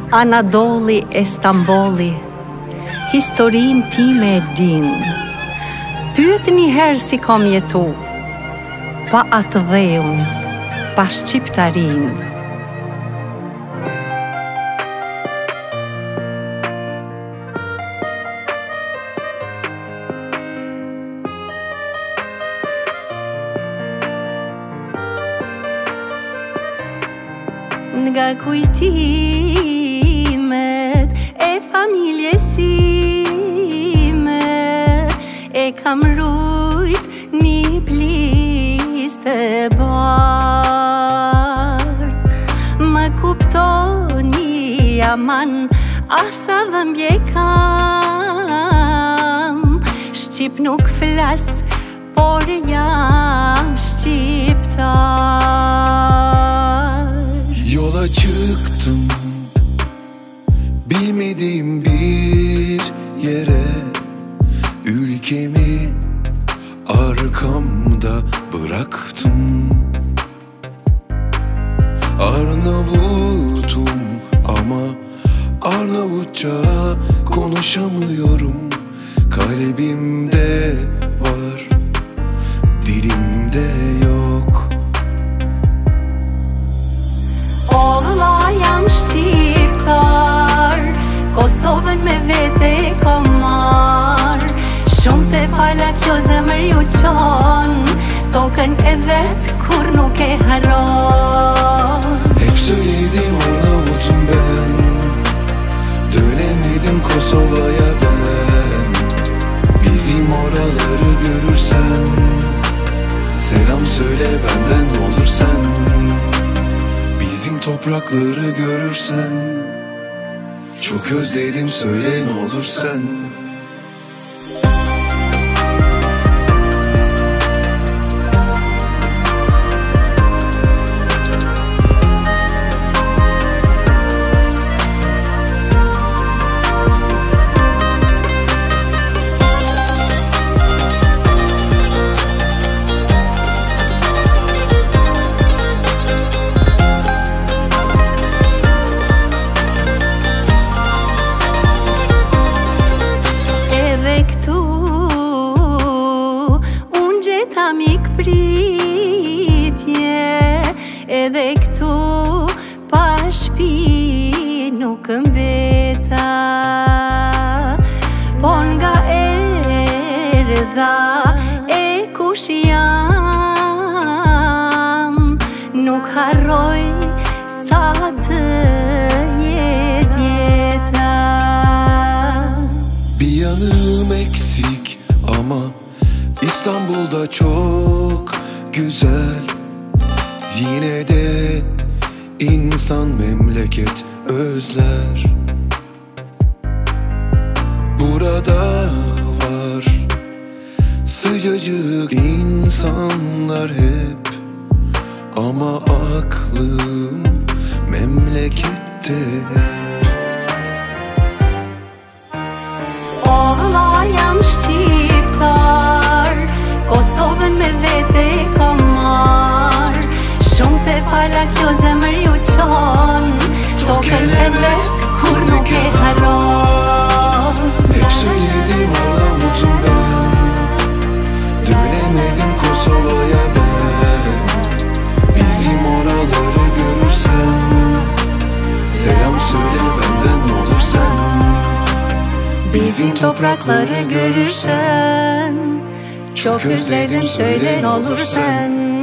Anadoli e Stamboli, historin time e din. Pyet një herë si kam jetu, pa atë dheun, pa shqiptarin. Nga kujtimet e familjes sime, e kam rujt një plistë të bardh. Më kuptoni aman, asa dhëmbje kam. Shqip nuk flas, por jam shqiptar. Yola çıktım, bilmediğim bir yere. Ülkemi arkamda bıraktım. Arnavutum ama Arnavutça konuşamıyorum. Kalbimde var, dilimde yok. Olla jam shqiptar, Kosovën me vete kom marr. Shumë të fala kjo zemër ju qon, tokën e vet kur nuk e haron. Hep söyledim Arnavut'um ben, dönemedim Kosova'ya ben. Bizim oraları görürsen, selam söyle benden ne olur sen. Bizim toprakları görürsen, çok özledim söyle ne olur sen. Mik pritje, edhe këtu pa shpi nuk mbeta. Po nga erdha e kush jam, nuk harroj sa të jet jeta. Bir yanım eksik ama İstanbul'da çok güzel. Yine de insan memleket özler. Burada var sıcacık insanlar hep, ama aklım memlekette hep. Olla jam shqiptar, Kosovën me vete kom marr. Shumë të fala kjo zemër ju qon, tokën e vet kur nuk e haron. Hep söyledim Arnavut'um ben, dönemedim Kosova'ya ben. Bizim oraları görürsen, selam söyle benden ne olur sen. Bizim toprakları görürsen, çok özledim söyle ne olur sen.